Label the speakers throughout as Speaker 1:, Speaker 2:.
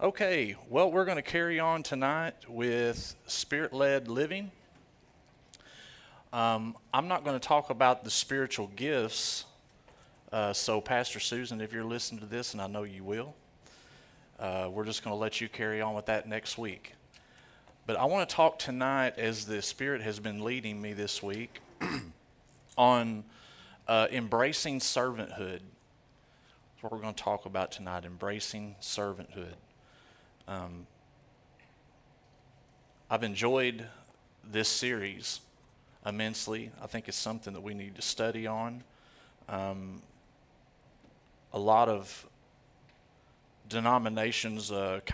Speaker 1: Okay, well, we're going to carry on tonight with spirit-led living. I'm not going to talk about the spiritual gifts, so Pastor Susan, if you're listening to this, and I know you will, we're just going to let you carry on with that next week. But I want to talk tonight, as the Spirit has been leading me this week, on embracing servanthood. That's what we're going to talk about tonight, embracing servanthood. I've enjoyed this series immensely. I think it's something that we need to study on. A lot of denominations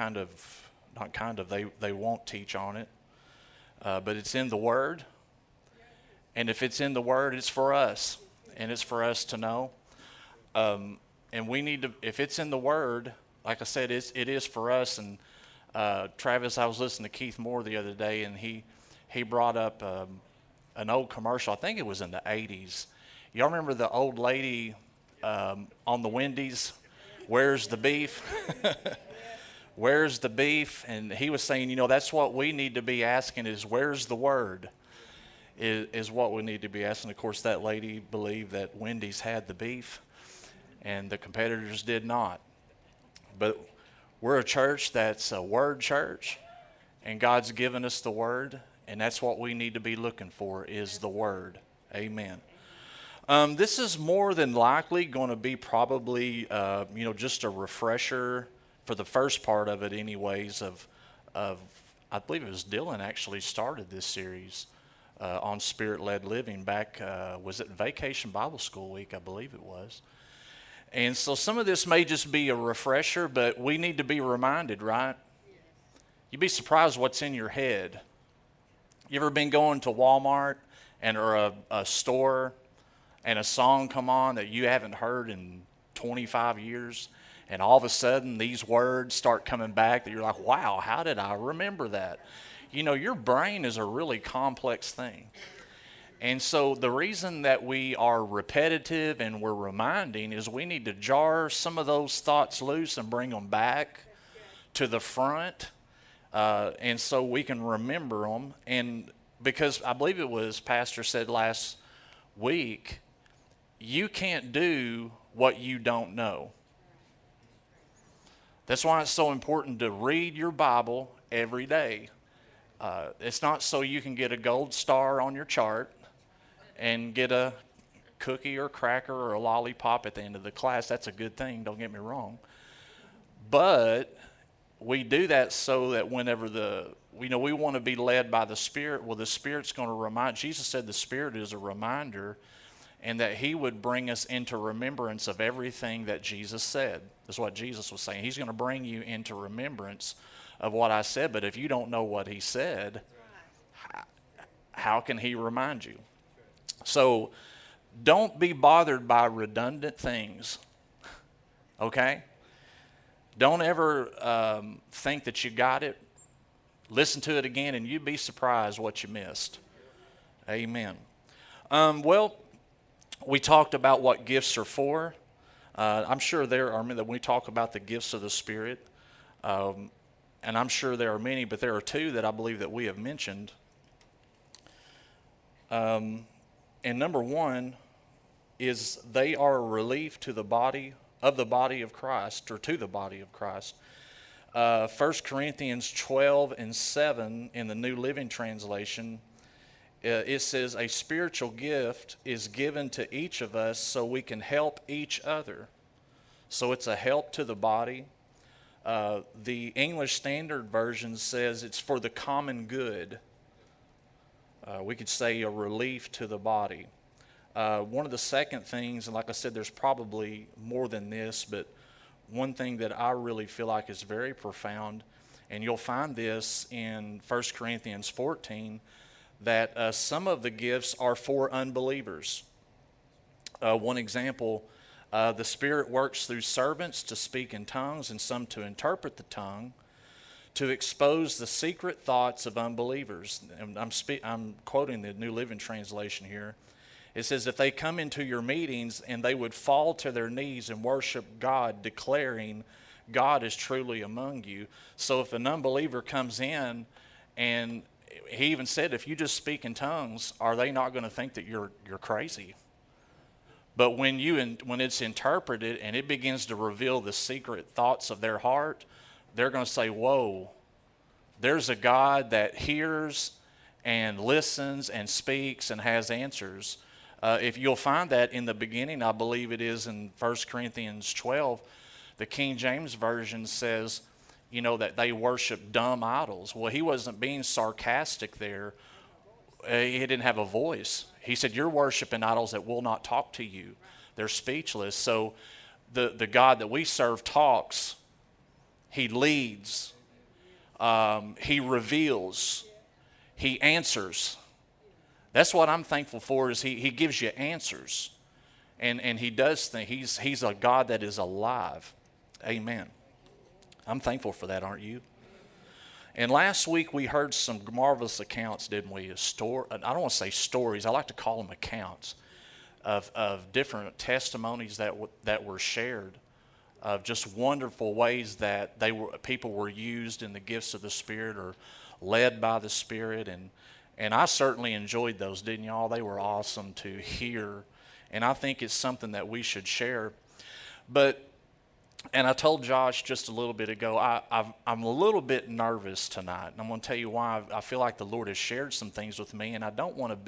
Speaker 1: they won't teach on it, but it's in the Word. And if it's in the Word, it's for us, and it's for us to know. And we need to, if it's in the Word, like I said, it is for us. And Travis, I was listening to Keith Moore the other day, and he brought up an old commercial. I think it was in the 80s. Y'all remember the old lady on the Wendy's, "Where's the beef?" Where's the beef? And he was saying, that's what we need to be asking is, where's the Word? Is what we need to be asking. Of course, that lady believed that Wendy's had the beef, and the competitors did not. But we're a church that's a Word church, and God's given us the Word, and that's what we need to be looking for is the Word. Amen. This is more than likely going to be probably, just a refresher for the first part of it anyways of I believe it was Dylan actually started this series on Spirit-led living back, was it Vacation Bible School Week? I believe it was. And so some of this may just be a refresher, but we need to be reminded, right? You'd be surprised what's in your head. You ever been going to Walmart or a store and a song come on that you haven't heard in 25 years, and all of a sudden these words start coming back that you're like, wow, how did I remember that? Your brain is a really complex thing. And so the reason that we are repetitive and we're reminding is we need to jar some of those thoughts loose and bring them back to the front, and so we can remember them. And because I believe it was Pastor said last week, you can't do what you don't know. That's why it's so important to read your Bible every day. It's not so you can get a gold star on your chart and get a cookie or cracker or a lollipop at the end of the class. That's a good thing, don't get me wrong. But we do that so that whenever we want to be led by the Spirit. Well, the Spirit's going to remind. Jesus said the Spirit is a reminder, and that He would bring us into remembrance of everything that Jesus said. That's what Jesus was saying. He's going to bring you into remembrance of what I said. But if you don't know what He said, how can He remind you? So don't be bothered by redundant things, okay? Don't ever think that you got it. Listen to it again, and you'd be surprised what you missed. Amen. We talked about what gifts are for. I'm sure there are many that we talk about the gifts of the Spirit, and I'm sure there are many, but there are two that I believe that we have mentioned. And number one is they are a relief to the body of Christ, or to the body of Christ. 1 Corinthians 12:7 in the New Living Translation, it says, a spiritual gift is given to each of us so we can help each other. So it's a help to the body. The English Standard Version says it's for the common good. We could say a relief to the body. One of the second things, and like I said, there's probably more than this, but one thing that I really feel like is very profound, and you'll find this in 1 Corinthians 14, that some of the gifts are for unbelievers. One example, the Spirit works through servants to speak in tongues and some to interpret the tongue, to expose the secret thoughts of unbelievers. And I'm quoting the New Living Translation here. It says, if they come into your meetings and they would fall to their knees and worship God, declaring, God is truly among you. So if an unbeliever comes in, and he even said, if you just speak in tongues, are they not going to think that you're crazy? But when it's interpreted and it begins to reveal the secret thoughts of their heart, they're going to say, whoa, there's a God that hears and listens and speaks and has answers. If you'll find that in the beginning, I believe it is in 1 Corinthians 12, the King James Version says, that they worship dumb idols. Well, he wasn't being sarcastic there. He didn't have a voice. He said, you're worshiping idols that will not talk to you. They're speechless. So the God that we serve talks. He leads. He reveals. He answers. That's what I'm thankful for, is he gives you answers. And he does things. He's a God that is alive. Amen. I'm thankful for that, aren't you? And last week we heard some marvelous accounts, didn't we? I don't want to say stories. I like to call them accounts of different testimonies that were shared, of just wonderful ways that people were used in the gifts of the Spirit or led by the Spirit. And I certainly enjoyed those, didn't y'all? They were awesome to hear. And I think it's something that we should share. And I told Josh just a little bit ago, I'm a little bit nervous tonight. And I'm going to tell you why. I feel like the Lord has shared some things with me, and I don't want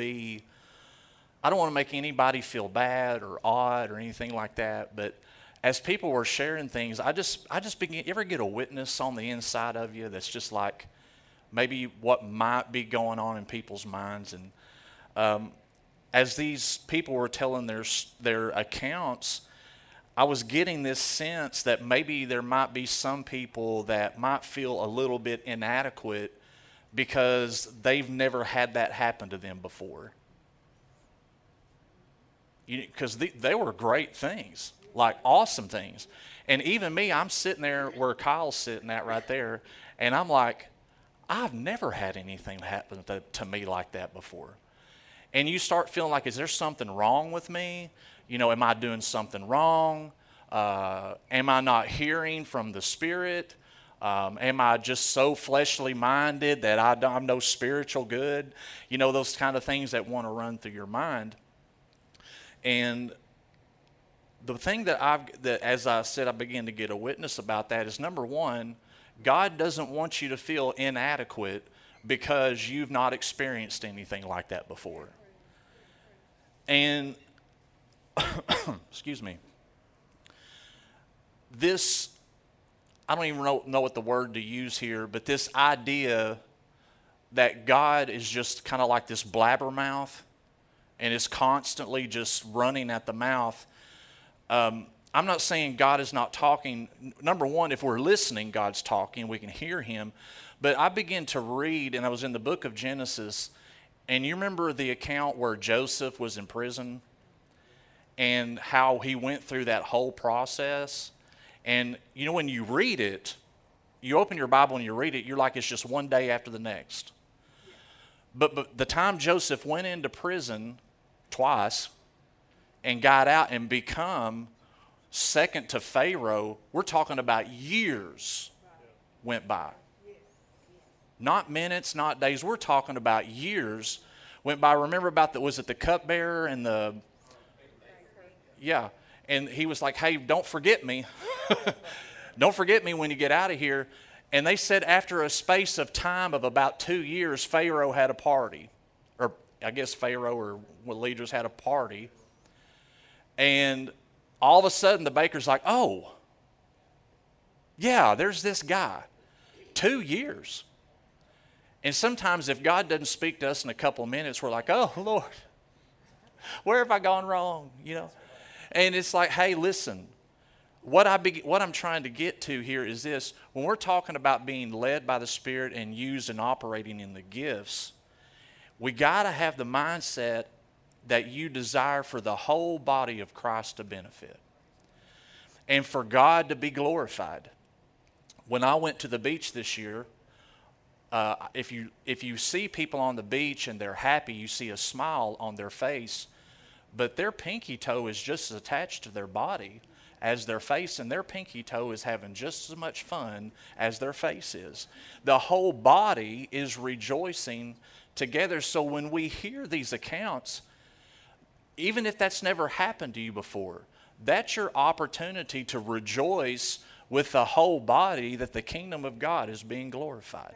Speaker 1: to make anybody feel bad or odd or anything like that. But as people were sharing things, I just begin. You ever get a witness on the inside of you that's just like maybe what might be going on in people's minds? And as these people were telling their accounts, I was getting this sense that maybe there might be some people that might feel a little bit inadequate because they've never had that happen to them before. Because they were great things, like awesome things. And even me, I'm sitting there where Kyle's sitting at right there, and I'm like, I've never had anything happen to me like that before. And you start feeling like, is there something wrong with me? Am I doing something wrong? Am I not hearing from the Spirit? Am I just so fleshly minded that I'm no spiritual good? Those kind of things that want to run through your mind. And the thing that as I said, I began to get a witness about that is, number one, God doesn't want you to feel inadequate because you've not experienced anything like that before. And excuse me. I don't even know what the word to use here, but this idea that God is just kind of like this blabbermouth and is constantly just running at the mouth. I'm not saying God is not talking. Number one, if we're listening, God's talking. We can hear him. But I began to read, and I was in the book of Genesis, and you remember the account where Joseph was in prison and how he went through that whole process. And when you read it, you open your Bible and you read it, you're like it's just one day after the next. But the time Joseph went into prison twice and got out and become second to Pharaoh, we're talking about years went by. Not minutes, not days. We're talking about years went by. Remember was it the cupbearer and the... Yeah. And he was like, hey, don't forget me. Don't forget me when you get out of here. And they said after a space of time of about 2 years, Pharaoh had a party. Or I guess Pharaoh or leaders had a party. And all of a sudden the baker's like, oh, yeah, there's this guy. 2 years. And sometimes if God doesn't speak to us in a couple of minutes, we're like, oh, Lord, where have I gone wrong? And it's like, hey, listen, what I'm trying to get to here is this. When we're talking about being led by the Spirit and used and operating in the gifts, we got to have the mindset that you desire for the whole body of Christ to benefit and for God to be glorified. When I went to the beach this year, if you see people on the beach and they're happy, you see a smile on their face, but their pinky toe is just as attached to their body as their face, and their pinky toe is having just as much fun as their face is. The whole body is rejoicing together. So when we hear these accounts, even if that's never happened to you before, that's your opportunity to rejoice with the whole body that the kingdom of God is being glorified.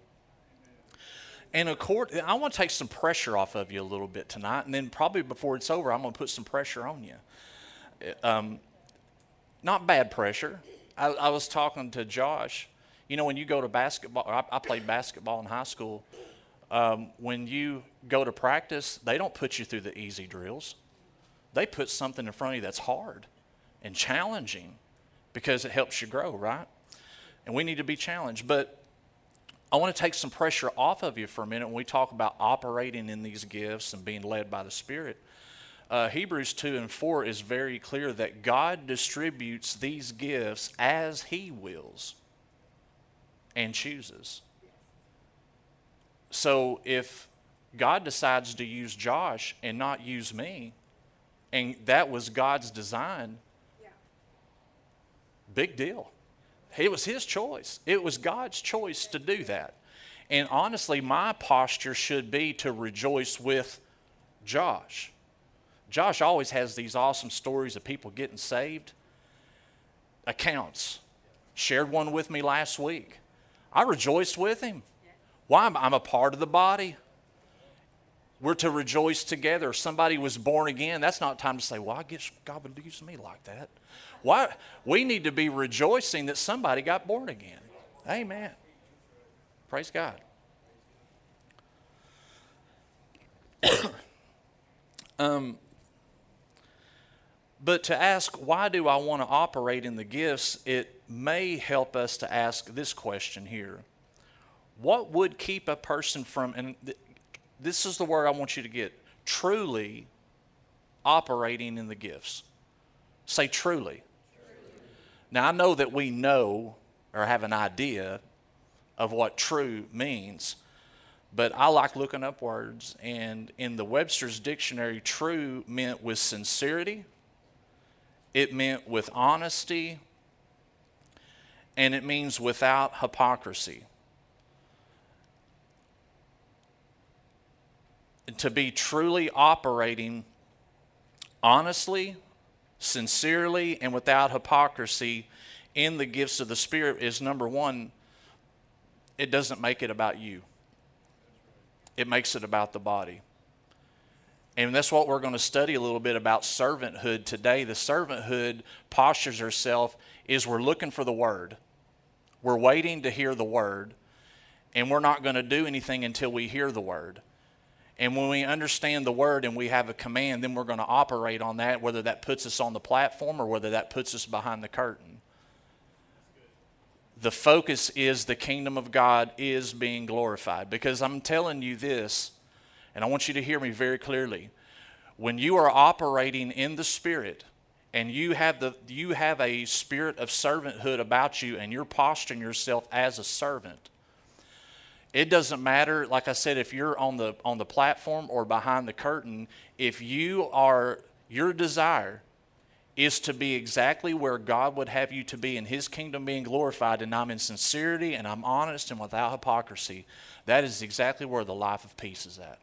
Speaker 1: And I want to take some pressure off of you a little bit tonight, and then probably before it's over, I'm going to put some pressure on you. Not bad pressure. I was talking to Josh. You know, when you go to basketball, I played basketball in high school. When you go to practice, they don't put you through the easy drills. They put something in front of you that's hard and challenging because it helps you grow, right? And we need to be challenged. But I want to take some pressure off of you for a minute when we talk about operating in these gifts and being led by the Spirit. Hebrews 2:4 is very clear that God distributes these gifts as He wills and chooses. So if God decides to use Josh and not use me, and that was God's design, big deal. It was His choice. It was God's choice to do that. And honestly, my posture should be to rejoice with Josh. Josh always has these awesome stories of people getting saved. Accounts. Shared one with me last week. I rejoiced with him. Why? I'm a part of the body. We're to rejoice together. Somebody was born again. That's not time to say, well, I guess God would use me like that. Why? We need to be rejoicing that somebody got born again. Amen. Praise God. But to ask, why do I want to operate in the gifts, it may help us to ask this question here. What would keep a person from, and this is the word I want you to get, truly operating in the gifts? Say truly. Now, I know that we know or have an idea of what true means, but I like looking up words, and in the Webster's Dictionary, true meant with sincerity, it meant with honesty, and it means without hypocrisy. To be truly operating honestly, sincerely, and without hypocrisy in the gifts of the Spirit is, number one, it doesn't make it about you. It makes it about the body. And that's what we're going to study a little bit about servanthood today. The servanthood postures ourselves is we're looking for the Word. We're waiting to hear the Word, and we're not going to do anything until we hear the Word. And when we understand the Word and we have a command, then we're going to operate on that, whether that puts us on the platform or whether that puts us behind the curtain. The focus is the kingdom of God is being glorified. Because I'm telling you this, and I want you to hear me very clearly. When you are operating in the Spirit and you have a spirit of servanthood about you and you're posturing yourself as a servant, it doesn't matter, like I said, if you're on the platform or behind the curtain, if your desire is to be exactly where God would have you to be in His kingdom being glorified, and I'm in sincerity and I'm honest and without hypocrisy, that is exactly where the life of peace is at.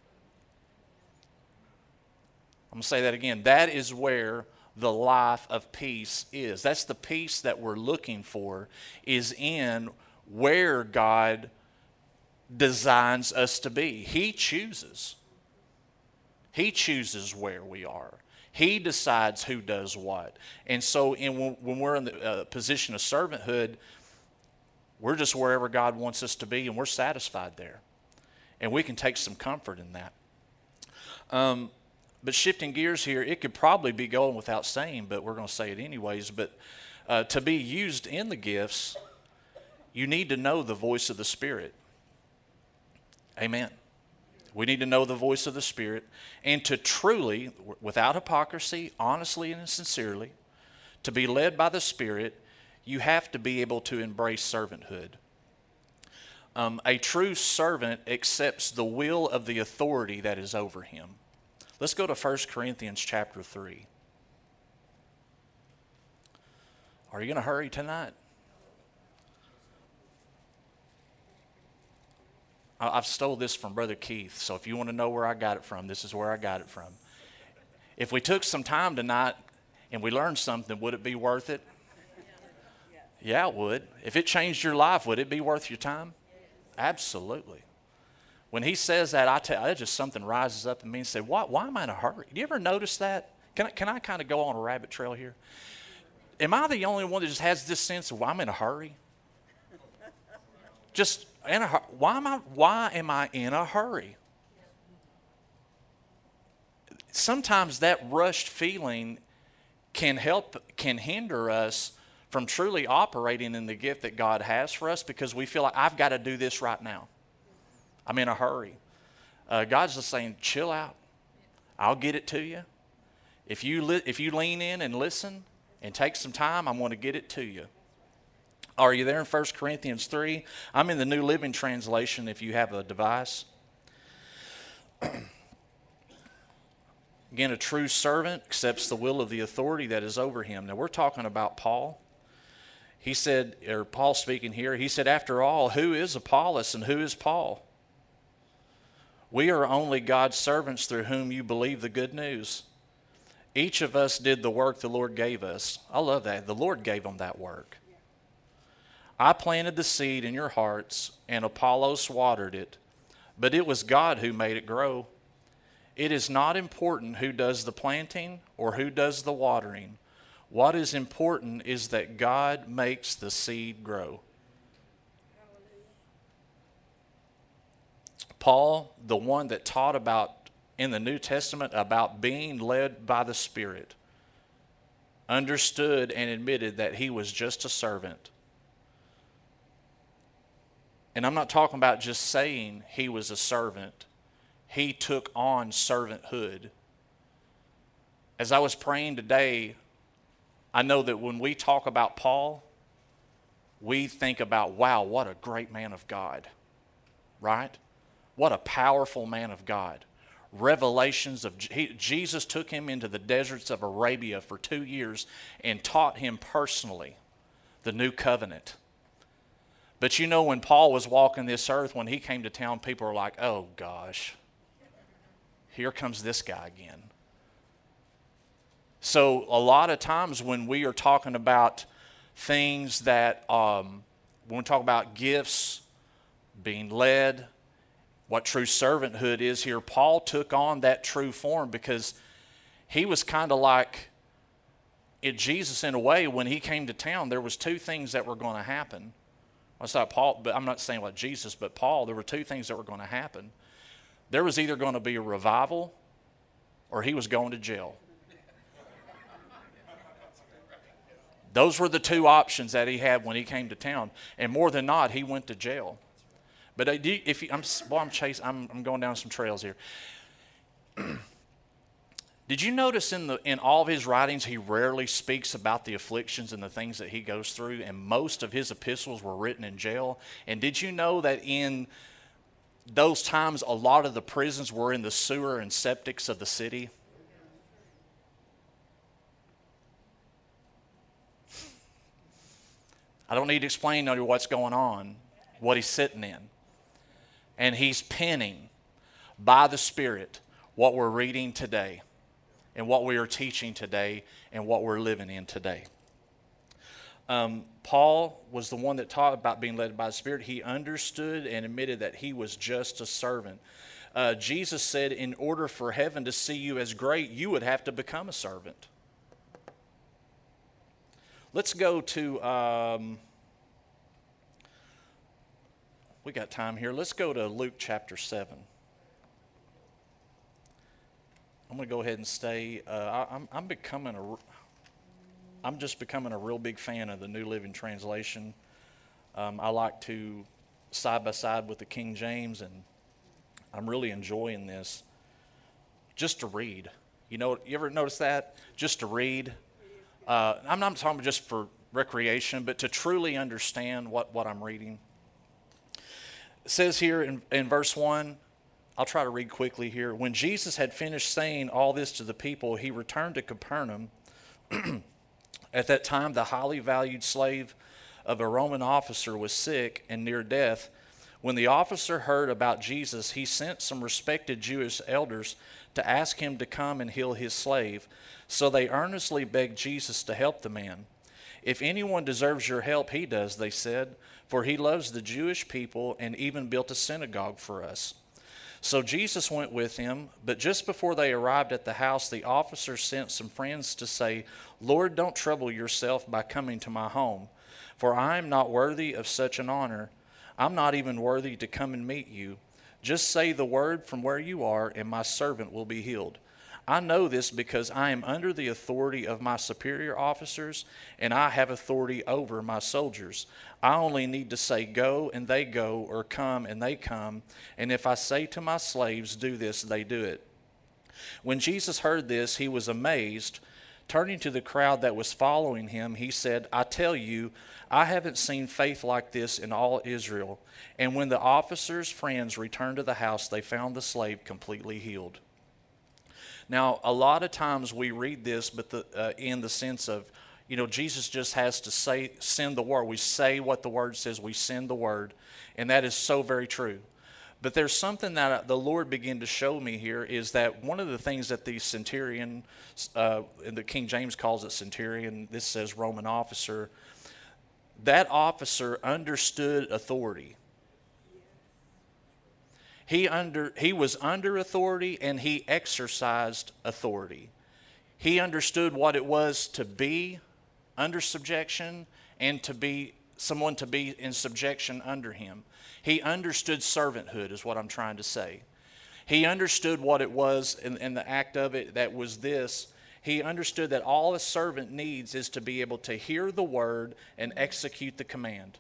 Speaker 1: I'm going to say that again. That is where the life of peace is. That's the peace that we're looking for, is in where God designs us to be. He chooses. He chooses where we are. He decides who does what. And so when we're in the position of servanthood, we're just wherever God wants us to be, and we're satisfied there. And we can take some comfort in that. But shifting gears here, it could probably be going without saying, but we're going to say it anyways. But to be used in the gifts, you need to know the voice of the Spirit. Amen. We need to know the voice of the Spirit. And to truly, without hypocrisy, honestly and sincerely, to be led by the Spirit, you have to be able to embrace servanthood. A true servant accepts the will of the authority that is over him. Let's go to 1 Corinthians chapter 3. Are you going to hurry tonight? I've stole this from Brother Keith, so if you want to know where I got it from, this is where I got it from. If we took some time tonight and we learned something, would it be worth it? Yeah, it would. If it changed your life, would it be worth your time? Absolutely. When he says that, I tell you, just something rises up in me and say, why am I in a hurry? Do you ever notice that? Can I kind of go on a rabbit trail here? Am I the only one that just has this sense of, well, I'm in a hurry? Just in a hurry. Why am I in a hurry? Sometimes that rushed feeling can hinder us from truly operating in the gift that God has for us, because we feel like, I've got to do this right now. I'm in a hurry. God's just saying, chill out. I'll get it to you. If you lean in and listen and take some time, I'm going to get it to you. Are you there in 1 Corinthians 3? I'm in the New Living Translation if you have a device. Again, a true servant accepts the will of the authority that is over him. Now, we're talking about Paul. He said, or Paul speaking here, he said, after all, who is Apollos and who is Paul? We are only God's servants through whom you believe the good news. Each of us did the work the Lord gave us. I love that. The Lord gave them that work. I planted the seed in your hearts, and Apollos watered it, but it was God who made it grow. It is not important who does the planting or who does the watering. What is important is that God makes the seed grow. Paul, the one that taught about in the New Testament about being led by the Spirit, understood and admitted that he was just a servant. And I'm not talking about just saying he was a servant. He took on servanthood. As I was praying today, I know that when we talk about Paul, we think about, wow, what a great man of God, right? What a powerful man of God. Revelations of Jesus took him into the deserts of Arabia for 2 years and taught him personally the new covenant. But you know, when Paul was walking this earth, when he came to town, people were like, oh gosh, here comes this guy again. So a lot of times when we are talking about things that, when we talk about gifts, being led, what true servanthood is here, Paul took on that true form because he was kind of like Jesus in a way. When he came to town, there was two things that were going to happen. It's not Paul, but I'm not saying like Jesus, but Paul, there were two things that were going to happen. There was either going to be a revival or he was going to jail. Those were the two options that he had when he came to town. And more than not, he went to jail. But if you, I'm going down some trails here. Did you notice in all of his writings, he rarely speaks about the afflictions and the things that he goes through, and most of his epistles were written in jail? And did you know that in those times, a lot of the prisons were in the sewer and septics of the city? I don't need to explain to you what's going on, what he's sitting in. And he's penning by the Spirit what we're reading today and what we are teaching today and what we're living in today. Paul was the one that taught about being led by the Spirit. He understood and admitted that he was just a servant. Jesus said, in order for heaven to see you as great, you would have to become a servant. Let's go to, we got time here. Let's go to Luke chapter 7. I'm going to go ahead and stay. I'm just becoming a real big fan of the New Living Translation. I like to side by side with the King James, and I'm really enjoying this. Just to read. You know, you ever notice that? Just to read. I'm not talking just for recreation, but to truly understand what I'm reading. It says here in verse 1, I'll try to read quickly here. When Jesus had finished saying all this to the people, he returned to Capernaum. At that time, the highly valued slave of a Roman officer was sick and near death. When the officer heard about Jesus, he sent some respected Jewish elders to ask him to come and heal his slave. So they earnestly begged Jesus to help the man. "If anyone deserves your help, he does," they said, "for he loves the Jewish people and even built a synagogue for us." So Jesus went with him, but just before they arrived at the house, the officer sent some friends to say, "Lord, don't trouble yourself by coming to my home, for I am not worthy of such an honor. I'm not even worthy to come and meet you. Just say the word from where you are, and my servant will be healed. I know this because I am under the authority of my superior officers, and I have authority over my soldiers. I only need to say go, and they go, or come, and they come. And if I say to my slaves, do this, they do it." When Jesus heard this, he was amazed. Turning to the crowd that was following him, he said, "I tell you, I haven't seen faith like this in all Israel." And when the officer's friends returned to the house, they found the slave completely healed. Now, a lot of times we read this, but in the sense of, Jesus just has to send the word. We say what the word says, we send the word, and that is so very true. But there's something that the Lord began to show me here, is that one of the things that the centurion, the King James calls it centurion, this says Roman officer, that officer understood authority. He was under authority, and he exercised authority. He understood what it was to be under subjection and to be someone to be in subjection under him. He understood servanthood, is what I'm trying to say. He understood what it was in the act of it that was this. He understood that all a servant needs is to be able to hear the word and execute the command.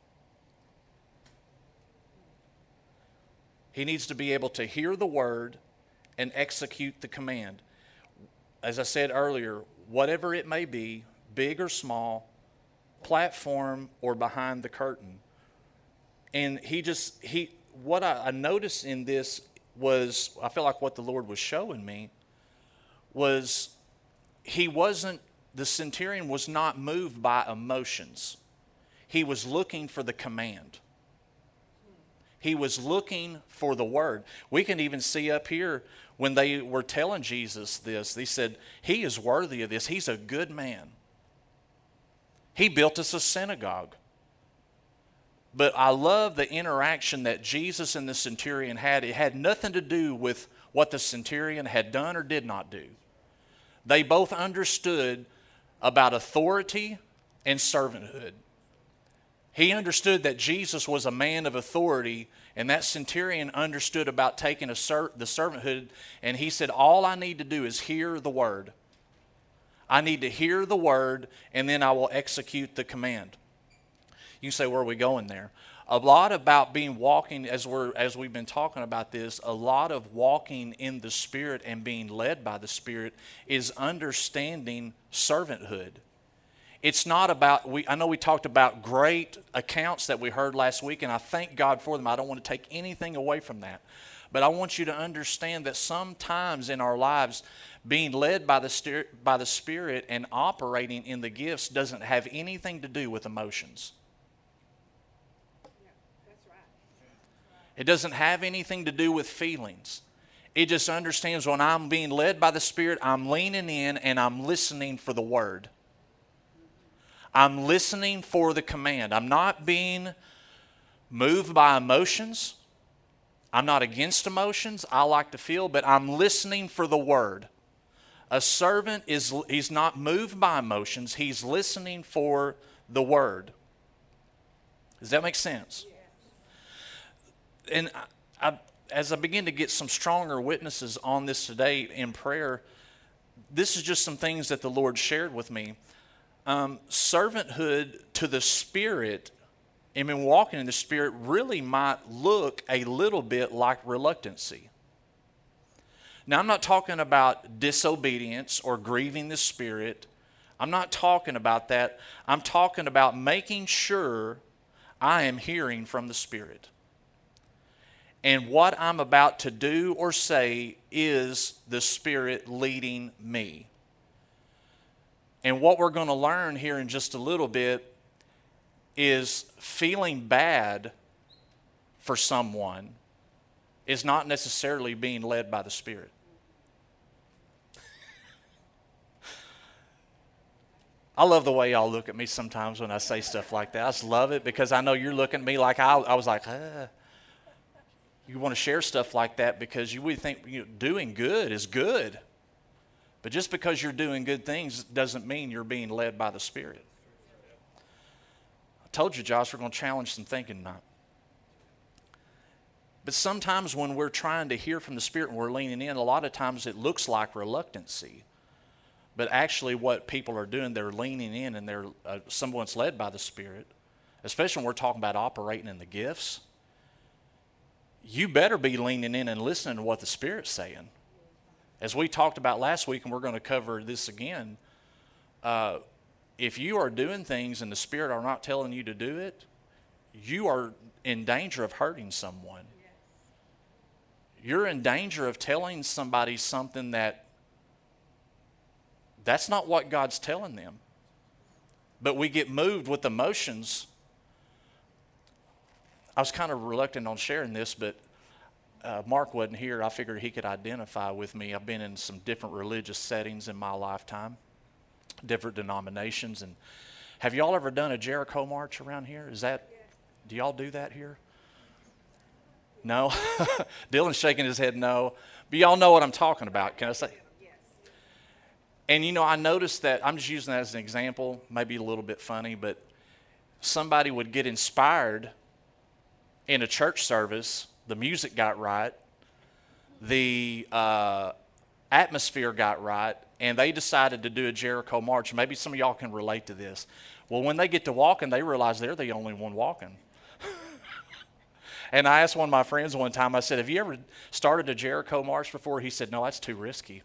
Speaker 1: He needs to be able to hear the word and execute the command. As I said earlier, whatever it may be, big or small, platform or behind the curtain. And what I noticed in this was, I feel like what the Lord was showing me was the centurion was not moved by emotions. He was looking for the command. He was looking for the word. We can even see up here when they were telling Jesus this, they said, "He is worthy of this. He's a good man. He built us a synagogue." But I love the interaction that Jesus and the centurion had. It had nothing to do with what the centurion had done or did not do. They both understood about authority and servanthood. He understood that Jesus was a man of authority, and that centurion understood about taking the servanthood, and he said, all I need to do is hear the word. I need to hear the word, and then I will execute the command. You say, where are we going there? A lot about walking, as we've been talking about this, a lot of walking in the Spirit and being led by the Spirit is understanding servanthood. It's not about, I know we talked about great accounts that we heard last week, and I thank God for them. I don't want to take anything away from that. But I want you to understand that sometimes in our lives, being led by the Spirit and operating in the gifts doesn't have anything to do with emotions. It doesn't have anything to do with feelings. It just understands when I'm being led by the Spirit, I'm leaning in and I'm listening for the word. I'm listening for the command. I'm not being moved by emotions. I'm not against emotions. I like to feel, but I'm listening for the word. A servant he's not moved by emotions. He's listening for the word. Does that make sense? And as I begin to get some stronger witnesses on this today in prayer, this is just some things that the Lord shared with me. Servanthood to the Spirit, walking in the Spirit really might look a little bit like reluctancy. Now, I'm not talking about disobedience or grieving the Spirit. I'm not talking about that. I'm talking about making sure I am hearing from the Spirit. And what I'm about to do or say is the Spirit leading me. And what we're going to learn here in just a little bit is feeling bad for someone is not necessarily being led by the Spirit. I love the way y'all look at me sometimes when I say stuff like that. I just love it because I know you're looking at me like I was like, you want to share stuff like that because you would think doing good is good. But just because you're doing good things doesn't mean you're being led by the Spirit. I told you, Josh, we're going to challenge some thinking tonight. But sometimes when we're trying to hear from the Spirit and we're leaning in, a lot of times it looks like reluctancy. But actually what people are doing, they're leaning in and they're someone's led by the Spirit, especially when we're talking about operating in the gifts. You better be leaning in and listening to what the Spirit's saying. As we talked about last week, and we're going to cover this again, if you are doing things and the Spirit are not telling you to do it, you are in danger of hurting someone. You're in danger of telling somebody something that's not what God's telling them. But we get moved with emotions. I was kind of reluctant on sharing this, but Mark wasn't here. I figured he could identify with me. I've been in some different religious settings in my lifetime, different denominations. And have y'all ever done a Jericho march around here? Do y'all do that here? No? Dylan's shaking his head no. But y'all know what I'm talking about. Can I say? And I noticed that, I'm just using that as an example, maybe a little bit funny, but somebody would get inspired in a church service. The music got right, the atmosphere got right, and they decided to do a Jericho march. Maybe some of y'all can relate to this. Well, when they get to walking, they realize they're the only one walking. And I asked one of my friends one time, I said, have you ever started a Jericho march before? He said, no, that's too risky.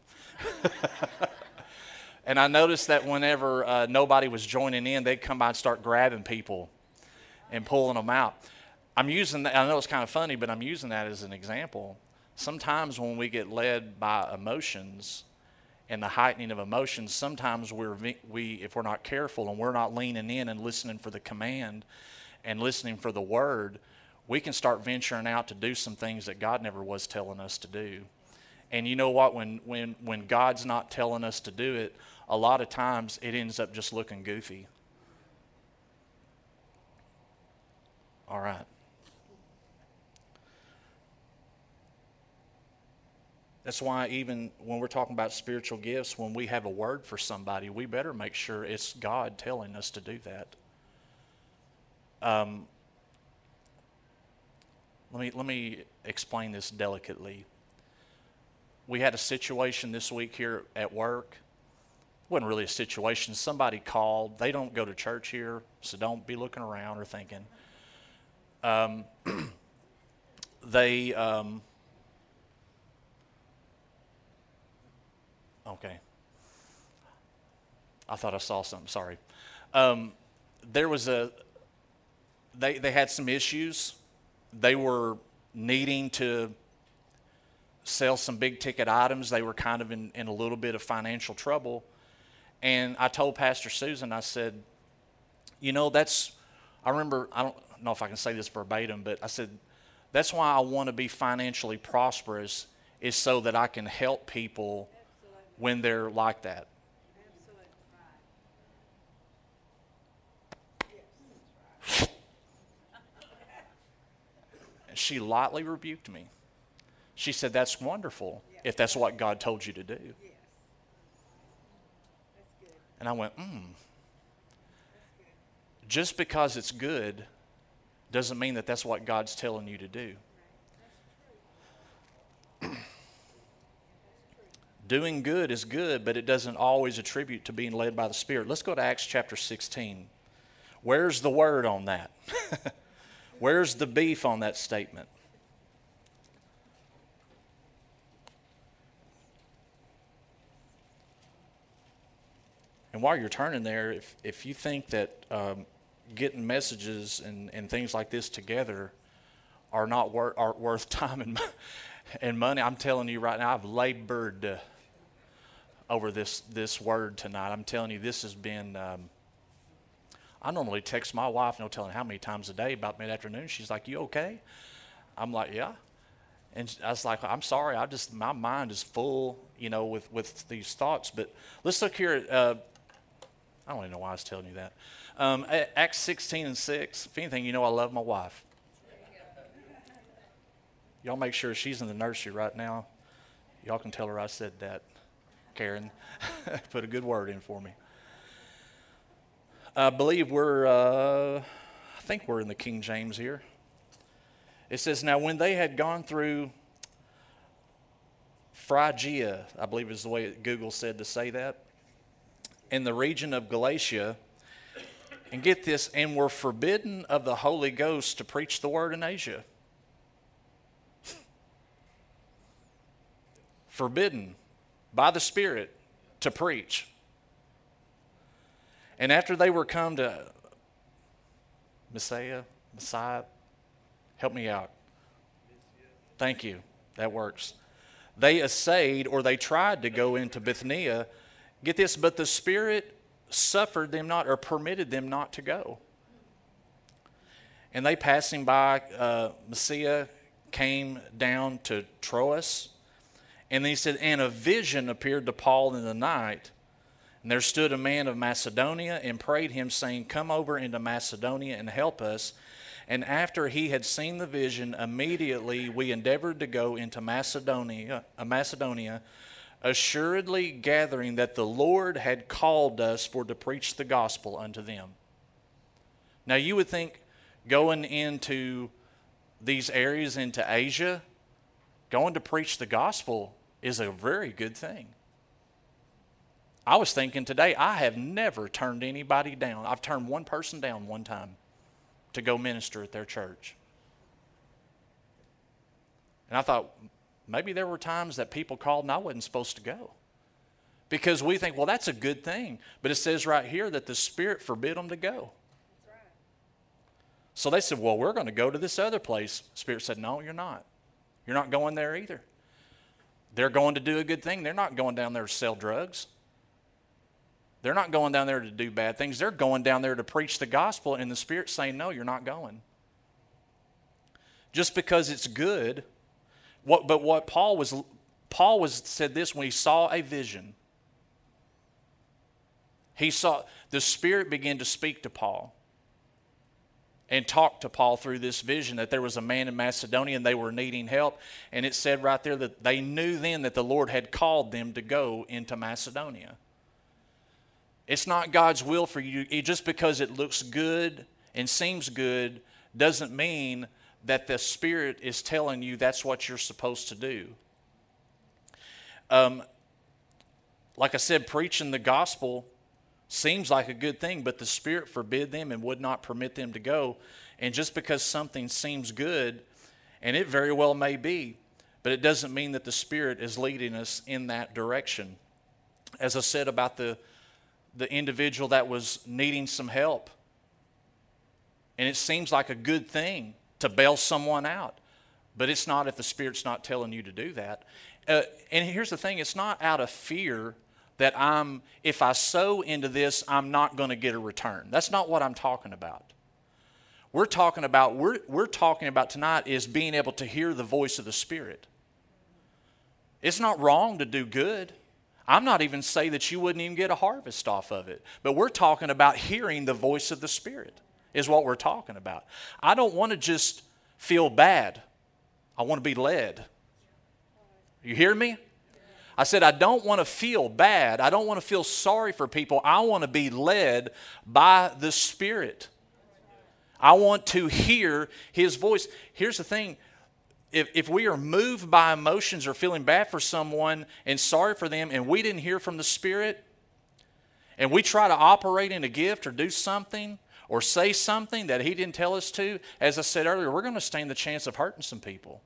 Speaker 1: And I noticed that whenever nobody was joining in, they'd come by and start grabbing people and pulling them out. I'm using that, I know it's kind of funny, but I'm using that as an example. Sometimes when we get led by emotions and the heightening of emotions, sometimes if we're not careful and we're not leaning in and listening for the command and listening for the word, we can start venturing out to do some things that God never was telling us to do. And you know what? When God's not telling us to do it, a lot of times it ends up just looking goofy. All right. That's why even when we're talking about spiritual gifts, when we have a word for somebody, we better make sure it's God telling us to do that. Let me explain this delicately. We had a situation this week here at work. It wasn't really a situation. Somebody called. They don't go to church here, so don't be looking around or thinking. Okay. I thought I saw something. Sorry. They had some issues. They were needing to sell some big ticket items. They were kind of in a little bit of financial trouble. And I told Pastor Susan, I said, I remember, I don't know if I can say this verbatim, but I said, that's why I want to be financially prosperous, is so that I can help people when they're like that. And she lightly rebuked me. She said, that's wonderful if that's what God told you to do. And I went, Just because it's good doesn't mean that that's what God's telling you to do. Doing good is good, but it doesn't always attribute to being led by the Spirit. Let's go to Acts chapter 16. Where's the word on that? Where's the beef on that statement? And while you're turning there, if you think that getting messages and things like this together aren't worth time and money, I'm telling you right now, I've labored over this word tonight. I'm telling you, this has been. I normally text my wife, no telling how many times a day about mid-afternoon. She's like, "You okay?" I'm like, "Yeah." And I was like, "I'm sorry. My mind is full, with these thoughts." But let's look here at. I don't even know why I was telling you that. Acts 16:6. If anything, I love my wife. Y'all make sure she's in the nursery right now. Y'all can tell her I said that. Karen, put a good word in for me. I believe I think we're in the King James here. It says, now when they had gone through Phrygia, I believe is the way Google said to say that, in the region of Galatia, and get this, and were forbidden of the Holy Ghost to preach the word in Asia. Forbidden by the Spirit to preach. And after they were come to Messiah, help me out. Thank you. That works. They essayed, or they tried to go into Bithynia. Get this, but the Spirit suffered them not, or permitted them not to go. And they, passing by Mysia, came down to Troas. And he said, and a vision appeared to Paul in the night. And there stood a man of Macedonia and prayed him, saying, come over into Macedonia and help us. And after he had seen the vision, immediately we endeavored to go into Macedonia, assuredly gathering that the Lord had called us for to preach the gospel unto them. Now you would think going into these areas, into Asia, going to preach the gospel is a very good thing. I was thinking today, I have never turned anybody down. I've turned one person down one time to go minister at their church. And I thought, maybe there were times that people called and I wasn't supposed to go. Because we think, well, that's a good thing. But it says right here that the Spirit forbid them to go. That's right. So they said, well, we're going to go to this other place. The Spirit said, no, you're not. You're not going there either. They're going to do a good thing. They're not going down there to sell drugs. They're not going down there to do bad things. They're going down there to preach the gospel, and the Spirit's saying, no, you're not going. Just because it's good. But what Paul said this when he saw a vision. He saw, the Spirit began to speak to Paul and talked to Paul through this vision that there was a man in Macedonia and they were needing help. And it said right there that they knew then that the Lord had called them to go into Macedonia. It's not God's will for you. Just because it looks good and seems good doesn't mean that the Spirit is telling you that's what you're supposed to do. Like I said, preaching the gospel seems like a good thing, but the Spirit forbid them and would not permit them to go. And just because something seems good, and it very well may be, but it doesn't mean that the Spirit is leading us in that direction. As I said about the individual that was needing some help, and it seems like a good thing to bail someone out, but it's not if the Spirit's not telling you to do that. And here's the thing, it's not out of fear that if I sow into this, I'm not going to get a return. That's not what I'm talking about. We're talking about tonight is being able to hear the voice of the Spirit. It's not wrong to do good. I'm not even saying that you wouldn't even get a harvest off of it. But we're talking about hearing the voice of the Spirit is what we're talking about. I don't want to just feel bad. I want to be led. You hear me? I said, I don't want to feel bad. I don't want to feel sorry for people. I want to be led by the Spirit. I want to hear His voice. Here's the thing. If we are moved by emotions or feeling bad for someone and sorry for them and we didn't hear from the Spirit and we try to operate in a gift or do something or say something that He didn't tell us to, as I said earlier, we're going to stand the chance of hurting some people.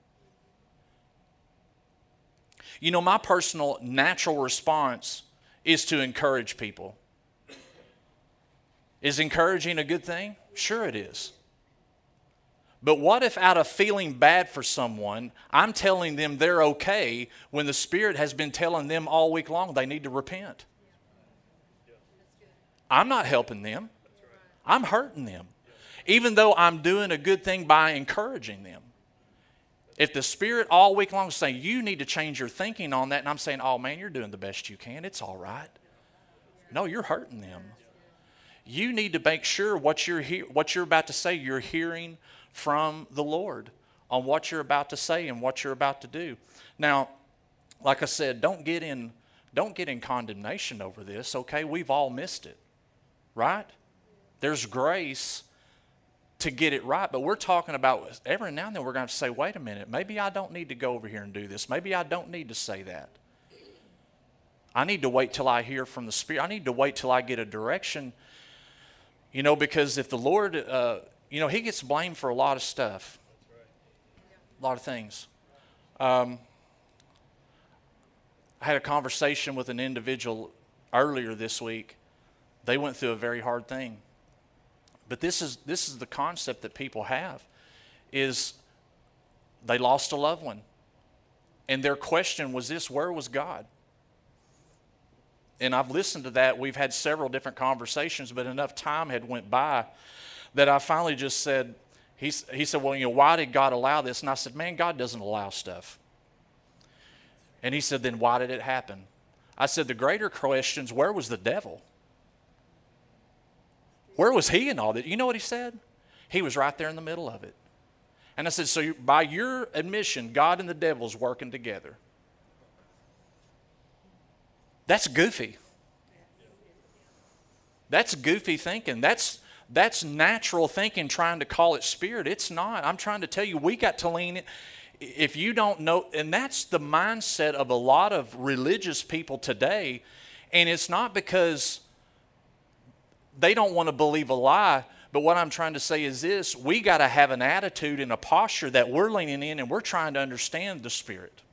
Speaker 1: You know, my personal natural response is to encourage people. Is encouraging a good thing? Sure it is. But what if out of feeling bad for someone, I'm telling them they're okay when the Spirit has been telling them all week long they need to repent? I'm not helping them. I'm hurting them. Even though I'm doing a good thing by encouraging them. If the Spirit all week long is saying, you need to change your thinking on that, and I'm saying, oh man, you're doing the best you can, it's all right. No, you're hurting them. You need to make sure what you're about to say, you're hearing from the Lord on what you're about to say and what you're about to do. Now, like I said, don't get in condemnation over this, okay? We've all missed it, right? There's grace to get it right, but we're talking about every now and then we're going to say, wait a minute, maybe I don't need to go over here and do this. Maybe I don't need to say that. I need to wait till I hear from the Spirit. I need to wait till I get a direction, because if the Lord, He gets blamed for a lot of stuff, a lot of things. I had a conversation with an individual earlier this week. They went through a very hard thing. But this is the concept that people have, is they lost a loved one. And their question was this: where was God? And I've listened to that. We've had several different conversations, but enough time had went by that I finally just said, he said, well, why did God allow this? And I said, man, God doesn't allow stuff. And he said, then why did it happen? I said, the greater question is, where was the devil? Where was he in all that? You know what he said? He was right there in the middle of it. And I said, so by your admission, God and the devil's working together. That's goofy. That's goofy thinking. That's natural thinking, trying to call it spirit. It's not. I'm trying to tell you, we got to lean in. If you don't know, and that's the mindset of a lot of religious people today, and it's not because they don't want to believe a lie, but what I'm trying to say is this: we got to have an attitude and a posture that we're leaning in and we're trying to understand the Spirit.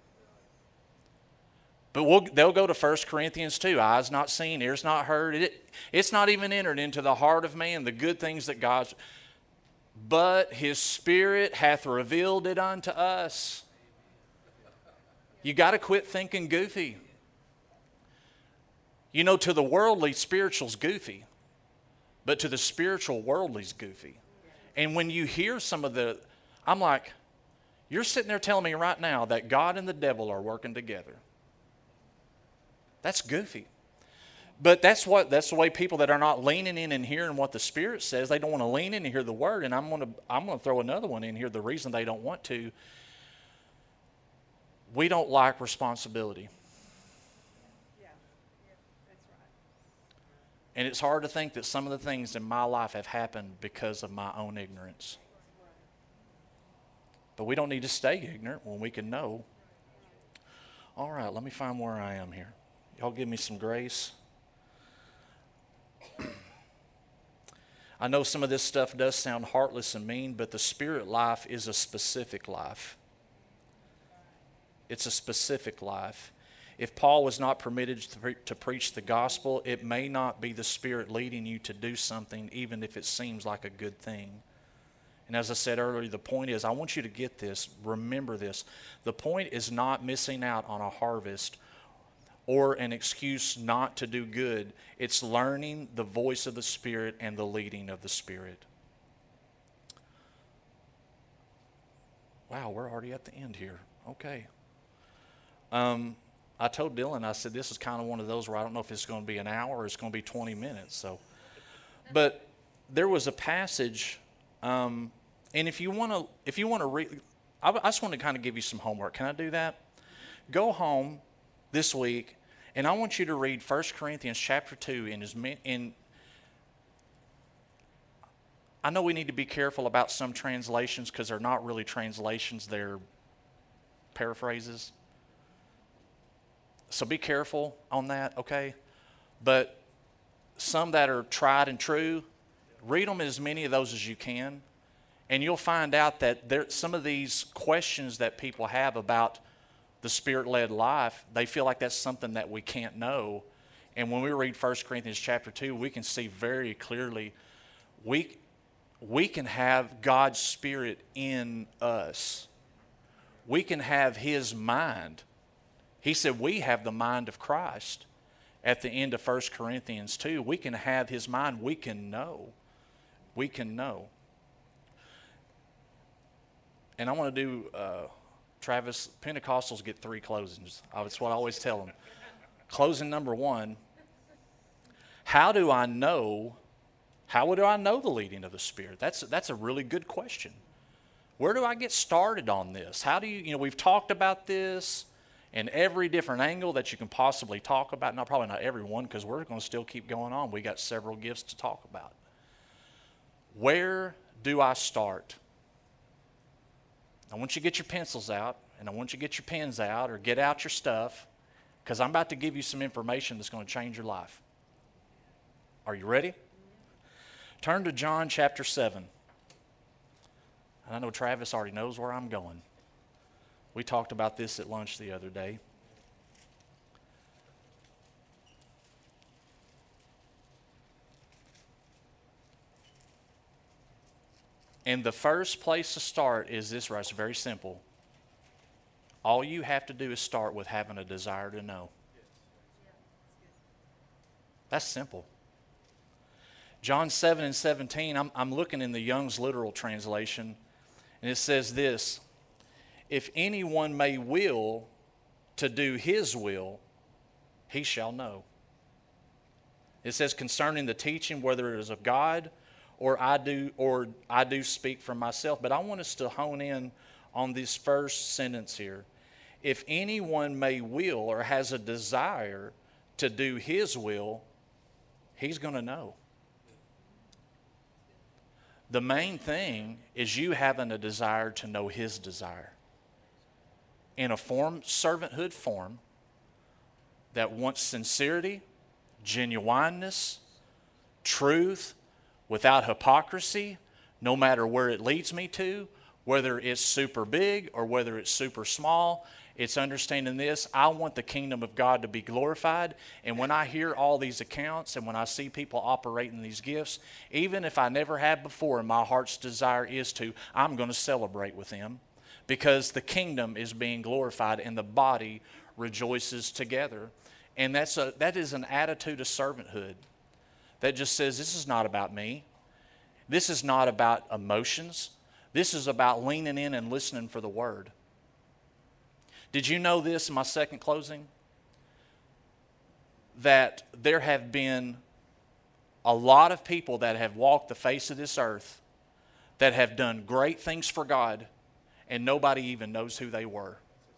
Speaker 1: But they'll go to 1 Corinthians 2, eyes not seen, ears not heard. It's not even entered into the heart of man, the good things that God's... But His Spirit hath revealed it unto us. You got to quit thinking goofy. To the worldly, spiritual's goofy. But to the spiritual, worldly's goofy. And when you hear some of the... I'm like, you're sitting there telling me right now that God and the devil are working together. That's goofy. But that's the way people that are not leaning in and hearing what the Spirit says, they don't want to lean in and hear the Word. And I'm going to throw another one in here. The reason they don't want to, we don't like responsibility.
Speaker 2: Yeah, that's right.
Speaker 1: And it's hard to think that some of the things in my life have happened because of my own ignorance. But we don't need to stay ignorant when we can know. All right, let me find where I am here. Y'all give me some grace. I know some of this stuff does sound heartless and mean, but the spirit life is a specific life. It's a specific life. If Paul was not permitted to preach the gospel, it may not be the Spirit leading you to do something, even if it seems like a good thing. And as I said earlier, the point is, I want you to get this, remember this. The point is not missing out on a harvest or an excuse not to do good. It's learning the voice of the Spirit and the leading of the Spirit. Wow, we're already at the end here. Okay. I told Dylan, I said, this is kind of one of those where I don't know if it's going to be an hour or it's going to be 20 minutes. So, but there was a passage, and if you want to read, I just want to kind of give you some homework. Can I do that? Go home this week, and I want you to read 1 Corinthians chapter 2 I know we need to be careful about some translations because they're not really translations, they're paraphrases. So be careful on that, okay? But some that are tried and true, read them as many of those as you can, and you'll find out that some of these questions that people have about the Spirit-led life, they feel like that's something that we can't know. And when we read 1 Corinthians chapter 2, we can see very clearly we can have God's Spirit in us. We can have His mind. He said we have the mind of Christ. At the end of 1 Corinthians 2, we can have His mind. We can know. We can know. And I want to do, Travis, Pentecostals get 3 closings. That's what I always tell them. Closing number 1, how do I know the leading of the Spirit? That's a really good question. Where do I get started on this? How do you we've talked about this in every different angle that you can possibly talk about. Now, probably not every one, because we're going to still keep going on. We got several gifts to talk about. Where do I start? I want you to get your pencils out, and I want you to get your pens out, or get out your stuff, because I'm about to give you some information that's going to change your life. Are you ready? Turn to John chapter 7. And I know Travis already knows where I'm going. We talked about this at lunch the other day. And the first place to start is this, right? It's very simple. All you have to do is start with having a desire to know. That's simple. John 7:17, I'm looking in the Young's Literal Translation, and it says this: if anyone may will to do his will, he shall know. It says concerning the teaching, whether it is of God or I do speak from myself. But I want us to hone in on this first sentence here. If anyone may will or has a desire to do his will, he's going to know. The main thing is you having a desire to know his desire. In a servanthood form that wants sincerity, genuineness, truth, without hypocrisy, no matter where it leads me to, whether it's super big or whether it's super small. It's understanding this: I want the kingdom of God to be glorified. And when I hear all these accounts and when I see people operating these gifts, even if I never have before, and my heart's desire is to, I'm going to celebrate with them, because the kingdom is being glorified and the body rejoices together. And that is an attitude of servanthood that just says, this is not about me. This is not about emotions. This is about leaning in and listening for the word. Did you know this in my second closing? That there have been a lot of people that have walked the face of this earth that have done great things for God, and nobody even knows who they were.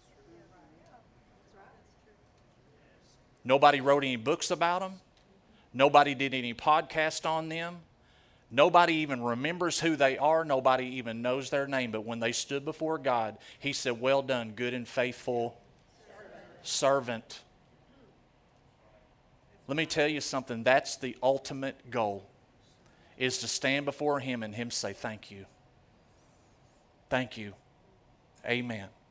Speaker 1: Nobody wrote any books about them. Nobody did any podcast on them. Nobody even remembers who they are. Nobody even knows their name. But when they stood before God, He said, well done, good and faithful servant. Let me tell you something. That's the ultimate goal, is to stand before Him and Him say, thank you. Thank you. Amen.